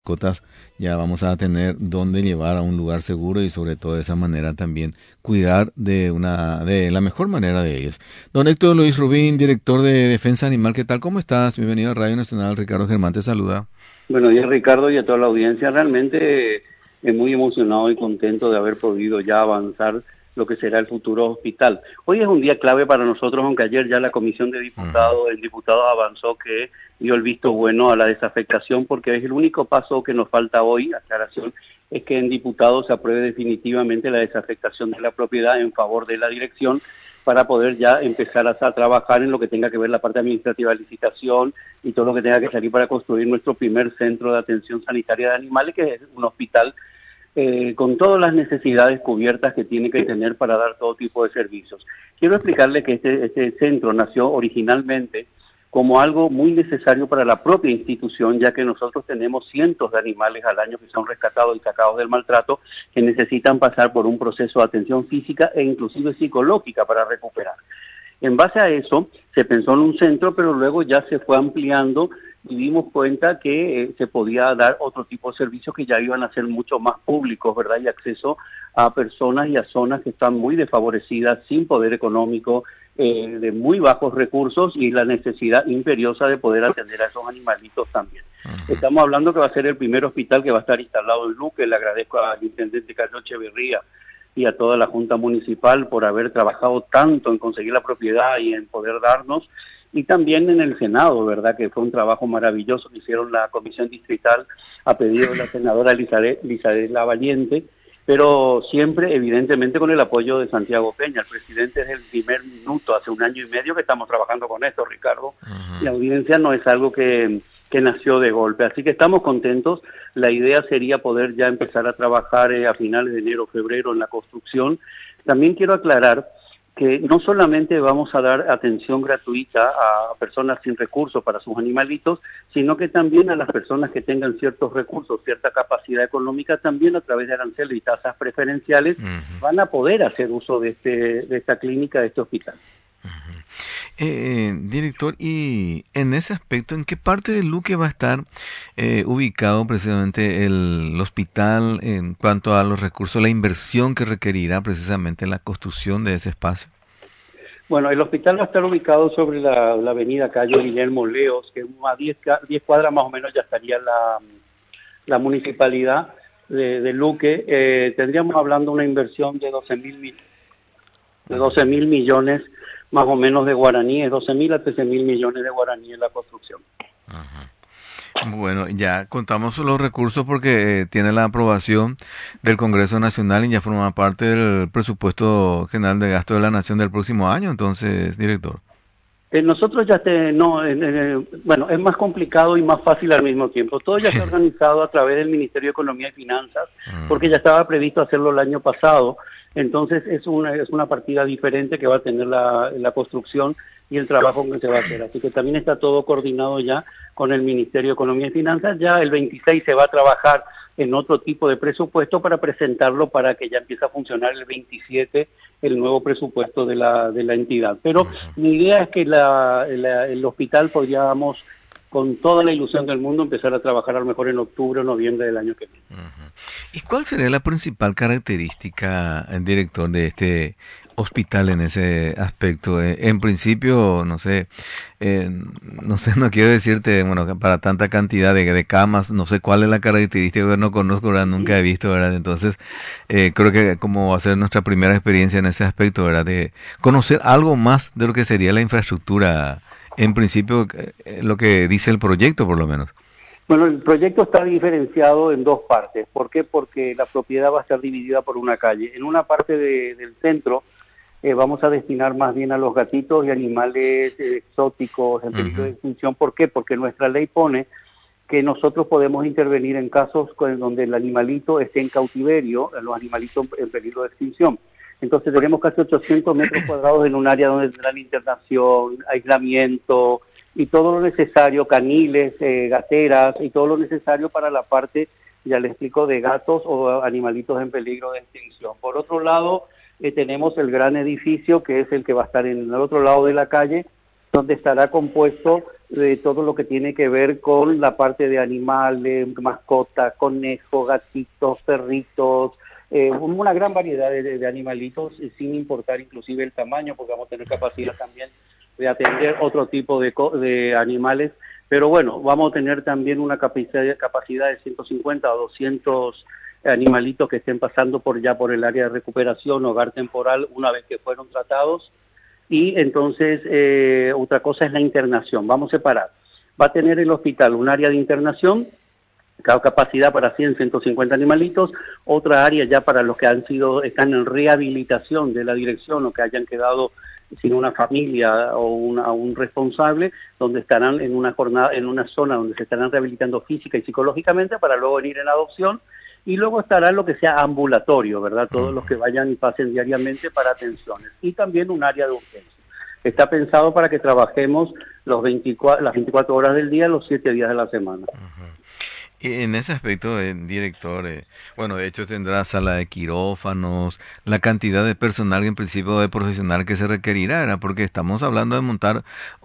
mascotas, ya vamos a tener dónde llevar a un lugar seguro y sobre todo de esa manera también cuidar de la mejor manera de ellos. Don Héctor Luis Rubín, director de Defensa Animal, ¿qué tal? ¿Cómo estás? Bienvenido a Radio Nacional. Ricardo Germán te saluda. Buenos días, Ricardo, y a toda la audiencia. Realmente muy emocionado y contento de haber podido ya avanzar lo que será el futuro hospital. Hoy es un día clave para nosotros, aunque ayer ya la Comisión de Diputados, el diputado avanzó que dio el visto bueno a la desafectación, porque es el único paso que nos falta hoy, aclaración, es que en diputados se apruebe definitivamente la desafectación de la propiedad en favor de la dirección, para poder ya empezar a trabajar en lo que tenga que ver la parte administrativa de licitación y todo lo que tenga que salir para construir nuestro primer centro de atención sanitaria de animales, que es un hospital con todas las necesidades cubiertas que tiene que tener para dar todo tipo de servicios. Quiero explicarle que este centro nació originalmente como algo muy necesario para la propia institución, ya que nosotros tenemos cientos de animales al año que son rescatados y sacados del maltrato, que necesitan pasar por un proceso de atención física e inclusive psicológica para recuperar. En base a eso, se pensó en un centro, pero luego ya se fue ampliando y dimos cuenta que se podía dar otro tipo de servicios que ya iban a ser mucho más públicos, ¿verdad? Y acceso a personas y a zonas que están muy desfavorecidas, sin poder económico, de muy bajos recursos y la necesidad imperiosa de poder atender a esos animalitos también. Estamos hablando que va a ser el primer hospital que va a estar instalado en Luque. Le agradezco al intendente Carlos Echeverría y a toda la Junta Municipal por haber trabajado tanto en conseguir la propiedad y en poder darnos, y también en el Senado, ¿verdad?, que fue un trabajo maravilloso que hicieron la Comisión Distrital a pedido de la senadora Elizabeth Lavaliente, pero siempre, evidentemente, con el apoyo de Santiago Peña, el presidente. Desde el primer minuto, hace 1 año y medio que estamos trabajando con esto, Ricardo. La audiencia no es algo que nació de golpe, así que estamos contentos. La idea sería poder ya empezar a trabajar a finales de enero, febrero en la construcción. También quiero aclarar que no solamente vamos a dar atención gratuita a personas sin recursos para sus animalitos, sino que también a las personas que tengan ciertos recursos, cierta capacidad económica, también a través de aranceles y tasas preferenciales, van a poder hacer uso de esta clínica, de este hospital. Director, y en ese aspecto, ¿en qué parte de Luque va a estar ubicado precisamente el hospital en cuanto a los recursos, la inversión que requerirá precisamente la construcción de ese espacio? Bueno, el hospital va a estar ubicado sobre la avenida Cayo Guillermo Leos, que a 10 cuadras más o menos ya estaría la municipalidad de Luque. Tendríamos hablando una inversión de 12 mil millones más o menos de guaraníes, 12.000 a 13.000 millones de guaraníes en la construcción. Ajá. Bueno, ya contamos los recursos porque tiene la aprobación del Congreso Nacional y ya forma parte del presupuesto general de gasto de la Nación del próximo año, entonces, director. Nosotros ya bueno, es más complicado y más fácil al mismo tiempo. Todo ya está organizado a través del Ministerio de Economía y Finanzas, porque ya estaba previsto hacerlo el año pasado. Entonces es una partida diferente que va a tener la construcción y el trabajo que se va a hacer. Así que también está todo coordinado ya con el Ministerio de Economía y Finanzas. Ya el 26 se va a trabajar en otro tipo de presupuesto para presentarlo para que ya empiece a funcionar el 27 el nuevo presupuesto de la entidad. Pero mi idea es que el hospital podríamos, con toda la ilusión del mundo, empezar a trabajar a lo mejor en octubre o noviembre del año que viene. ¿Y cuál sería la principal característica, director, de este hospital en ese aspecto? En principio, no sé, no quiero decirte, bueno, para tanta cantidad de camas, no sé cuál es la característica, que no conozco, ¿verdad? Nunca he visto, ¿verdad? Entonces, creo que como va a ser nuestra primera experiencia en ese aspecto, ¿verdad? De conocer algo más de lo que sería la infraestructura, en principio, lo que dice el proyecto, por lo menos. Bueno, el proyecto está diferenciado en dos partes. ¿Por qué? Porque la propiedad va a estar dividida por una calle. En una parte del centro vamos a destinar más bien a los gatitos y animales exóticos en peligro de extinción. ¿Por qué? Porque nuestra ley pone que nosotros podemos intervenir en casos donde el animalito esté en cautiverio, los animalitos en peligro de extinción. Entonces tenemos casi 800 metros cuadrados en un área donde tendrán internación, aislamiento y todo lo necesario, caniles, gateras y todo lo necesario para la parte, ya les explico, de gatos o animalitos en peligro de extinción. Por otro lado, tenemos el gran edificio que es el que va a estar en el otro lado de la calle, donde estará compuesto de todo lo que tiene que ver con la parte de animales, mascotas, conejos, gatitos, perritos, una gran variedad de animalitos, sin importar inclusive el tamaño, porque vamos a tener capacidad también de atender otro tipo de animales. Pero bueno, vamos a tener también una capacidad de 150 o 200 animalitos que estén pasando por el área de recuperación, hogar temporal, una vez que fueron tratados. Y entonces, otra cosa es la internación. Vamos a separar. Va a tener el hospital un área de internación, cada capacidad para 100, 150 animalitos, otra área ya para los que están en rehabilitación de la dirección o que hayan quedado sin una familia o un responsable, donde estarán en una zona donde se estarán rehabilitando física y psicológicamente para luego venir en adopción, y luego estará lo que sea ambulatorio, ¿verdad? Todos los que vayan y pasen diariamente para atenciones, y también un área de urgencia. Está pensado para que trabajemos las 24 horas del día, los 7 días de la semana. Y en ese aspecto, director, bueno, de hecho tendrá sala de quirófanos, la cantidad de personal, en principio de profesional que se requerirá, ¿verdad? Porque estamos hablando de montar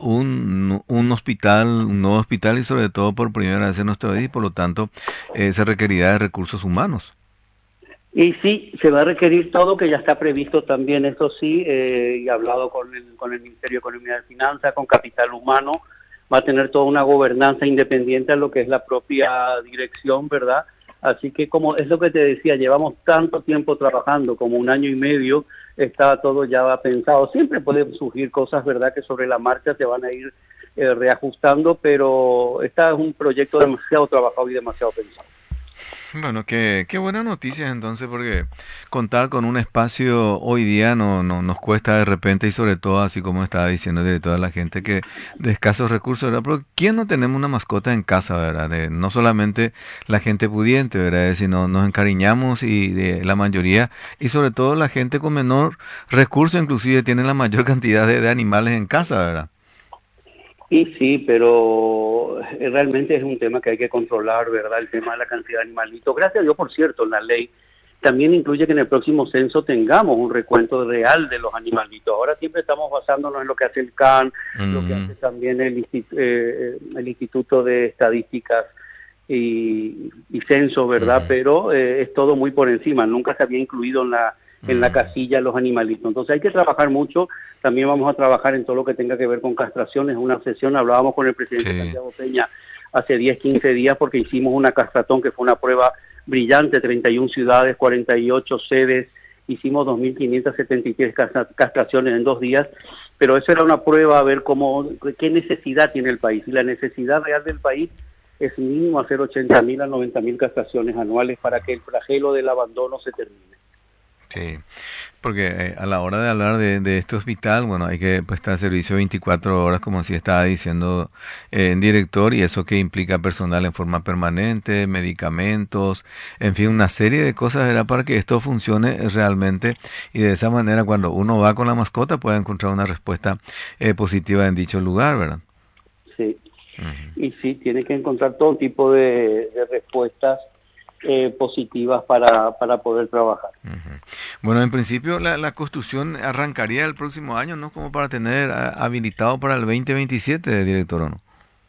un hospital, un nuevo hospital y sobre todo por primera vez en nuestro país y por lo tanto se requerirá de recursos humanos. Y sí, se va a requerir todo, que ya está previsto también, eso sí, y hablado con el Ministerio de Economía y Finanzas, con Capital Humano, va a tener toda una gobernanza independiente a lo que es la propia dirección, ¿verdad? Así que, como es lo que te decía, llevamos tanto tiempo trabajando, como 1 año y medio, está todo ya pensado. Siempre pueden surgir cosas, ¿verdad?, que sobre la marcha se van a ir reajustando, pero este es un proyecto demasiado trabajado y demasiado pensado. Bueno, qué buena noticia entonces, porque contar con un espacio hoy día no nos cuesta de repente y sobre todo, así como estaba diciendo de toda la gente que de escasos recursos, ¿verdad? Pero ¿quién no tenemos una mascota en casa, verdad? No solamente la gente pudiente, ¿verdad? Sino nos encariñamos y de la mayoría y sobre todo la gente con menor recurso inclusive tiene la mayor cantidad de animales en casa, ¿verdad? Y sí, pero realmente es un tema que hay que controlar, ¿verdad? El tema de la cantidad de animalitos. Gracias a Dios, por cierto, la ley también incluye que en el próximo censo tengamos un recuento real de los animalitos. Ahora siempre estamos basándonos en lo que hace el CAN, lo que hace también el Instituto de Estadísticas y Censo, ¿verdad? Pero es todo muy por encima, nunca se había incluido en la casilla los animalitos. Entonces hay que trabajar mucho. También vamos a trabajar en todo lo que tenga que ver con castraciones. Una sesión, hablábamos con el presidente Santiago Peña hace 10, 15 días porque hicimos una castratón que fue una prueba brillante, 31 ciudades, 48 sedes, hicimos 2.573 castraciones en 2 días, pero eso era una prueba a ver qué necesidad tiene el país. Y la necesidad real del país es mínimo hacer 80.000 a 90.000 castraciones anuales para que el flagelo del abandono se termine. Sí, porque a la hora de hablar de este hospital, bueno, hay que prestar servicio 24 horas, como así estaba diciendo el director, y eso que implica personal en forma permanente, medicamentos, en fin, una serie de cosas era para que esto funcione realmente y de esa manera cuando uno va con la mascota puede encontrar una respuesta positiva en dicho lugar, ¿verdad? Sí, y sí, tiene que encontrar todo tipo de respuestas positivas para poder trabajar. Bueno, en principio la construcción arrancaría el próximo año, ¿no? Como para tener habilitado para el 2027, director, ¿o no?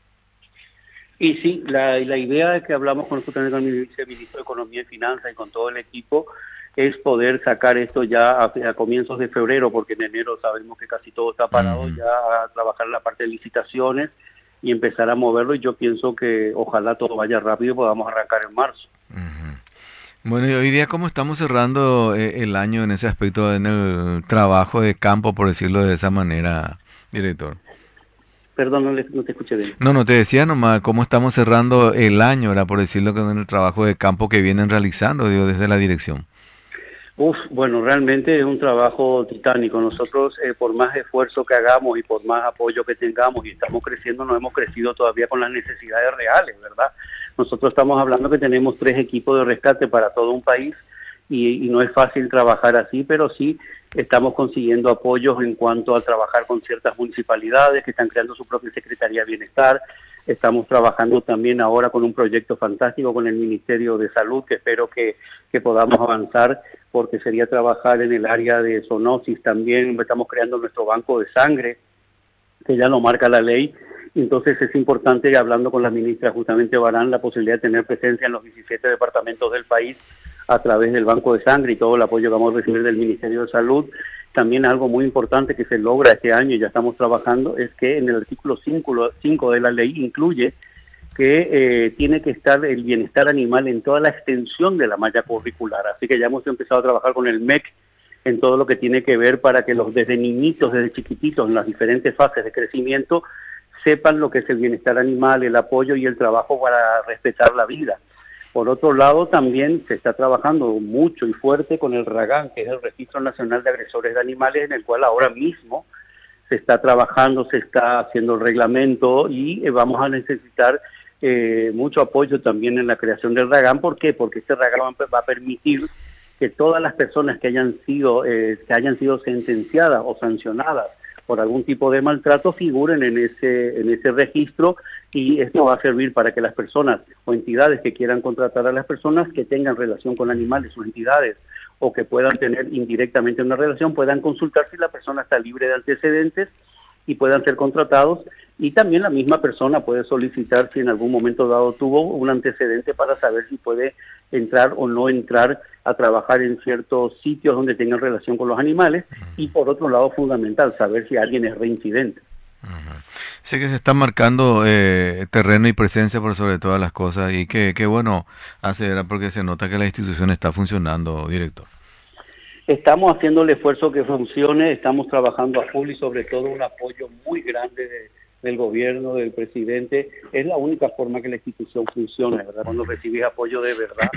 Y sí, la idea que hablamos justamente con el viceministro de Economía y Finanzas y con todo el equipo es poder sacar esto ya a comienzos de febrero, porque en enero sabemos que casi todo está parado, ya a trabajar la parte de licitaciones y empezar a moverlo, y yo pienso que ojalá todo vaya rápido y podamos arrancar en marzo. Bueno, y hoy día, ¿cómo estamos cerrando el año en ese aspecto, en el trabajo de campo, por decirlo de esa manera, director? Perdón, no te escuché bien. No, te decía nomás, ¿cómo estamos cerrando el año, era por decirlo, en el trabajo de campo que vienen realizando, digo, desde la dirección? Bueno, realmente es un trabajo titánico. Nosotros, por más esfuerzo que hagamos y por más apoyo que tengamos y estamos creciendo, no hemos crecido todavía con las necesidades reales, ¿verdad? Nosotros estamos hablando que tenemos 3 equipos de rescate para todo un país y no es fácil trabajar así, pero sí estamos consiguiendo apoyos en cuanto a trabajar con ciertas municipalidades que están creando su propia Secretaría de Bienestar. Estamos trabajando también ahora con un proyecto fantástico con el Ministerio de Salud, que espero que podamos avanzar, porque sería trabajar en el área de zoonosis también. Estamos creando nuestro banco de sangre, que ya lo marca la ley, Entonces es importante, hablando con la ministra justamente Barán, la posibilidad de tener presencia en los 17 departamentos del país a través del Banco de Sangre y todo el apoyo que vamos a recibir del Ministerio de Salud. También algo muy importante que se logra este año y ya estamos trabajando es que en el artículo 5 de la ley incluye que tiene que estar el bienestar animal en toda la extensión de la malla curricular. Así que ya hemos empezado a trabajar con el MEC en todo lo que tiene que ver para que desde niñitos, desde chiquititos, en las diferentes fases de crecimiento, sepan lo que es el bienestar animal, el apoyo y el trabajo para respetar la vida. Por otro lado, también se está trabajando mucho y fuerte con el RAGAN, que es el Registro Nacional de Agresores de Animales, en el cual ahora mismo se está trabajando, se está haciendo el reglamento y vamos a necesitar mucho apoyo también en la creación del RAGAN. ¿Por qué? Porque este RAGAN va a permitir que todas las personas que hayan sido sentenciadas o sancionadas por algún tipo de maltrato figuren en ese registro, y esto va a servir para que las personas o entidades que quieran contratar a las personas que tengan relación con animales o entidades o que puedan tener indirectamente una relación puedan consultar si la persona está libre de antecedentes y puedan ser contratados, y también la misma persona puede solicitar si en algún momento dado tuvo un antecedente para saber si puede entrar o no entrar a trabajar en ciertos sitios donde tengan relación con los animales, y por otro lado fundamental, saber si alguien es reincidente. Sé que se está marcando terreno y presencia por sobre todas las cosas, y qué bueno hacer, porque se nota que la institución está funcionando, director. Estamos haciendo el esfuerzo que funcione, estamos trabajando a full y sobre todo un apoyo muy grande del gobierno, del presidente. Es la única forma que la institución funcione, ¿verdad? Cuando recibís apoyo de verdad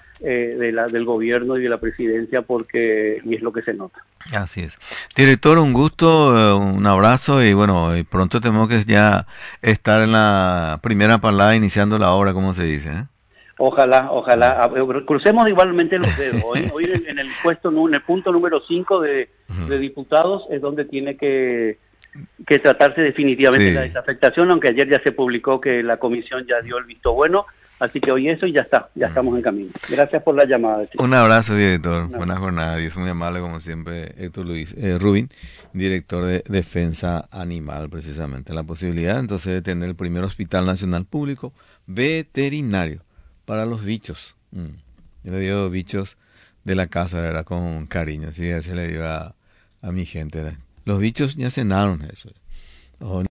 del gobierno y de la presidencia, y es lo que se nota. Así es. Director, un gusto, un abrazo, y bueno, y pronto tenemos que ya estar en la primera parada iniciando la obra, como se dice, ¿eh? Ojalá, crucemos igualmente los dedos. Hoy en el punto número 5 de diputados es donde tiene que tratarse definitivamente la desafectación, aunque ayer ya se publicó que la comisión ya dio el visto bueno, así que hoy eso y ya está, ya estamos en camino. Gracias por la llamada, chicos. Un abrazo, director. Buena jornada. Y es muy amable, como siempre, Héctor Luis Rubin, director de Defensa Animal, precisamente. La posibilidad, entonces, de tener el primer hospital nacional público veterinario para los bichos. Yo le digo bichos de la casa, ¿verdad? Con cariño. Así se le digo a mi gente, ¿verdad? Los bichos ya cenaron eso.